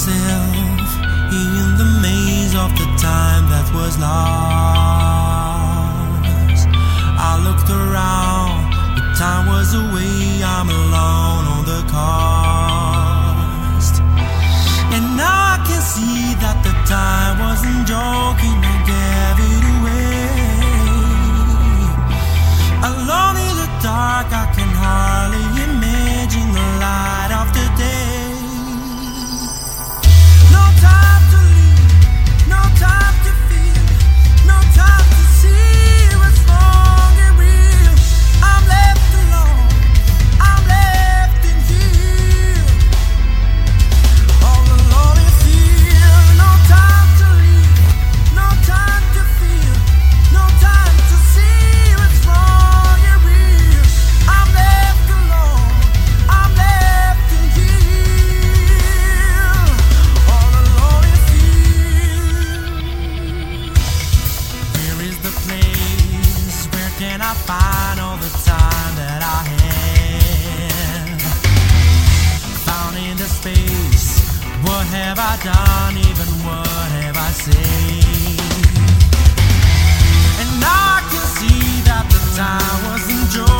myself in the maze of the time that was lost. I looked around, but time was away. I'm alone on the coast, and now I can see that the time wasn't joking. I gave it away. Alone in the dark, I can hardly imagine the light of the day. No time to leave, no time to feel, no time to see what's wrong and real. I'm left alone, I'm left in here, all alone in fear. No time to leave, no time to feel, no time to see what's wrong and real. I'm left alone, I'm left in here, all alone in fear. Where is the place? Where can I find all the time that I had found in the space? What have I done? Even what have I said? And now I can see that the time wasn't joy.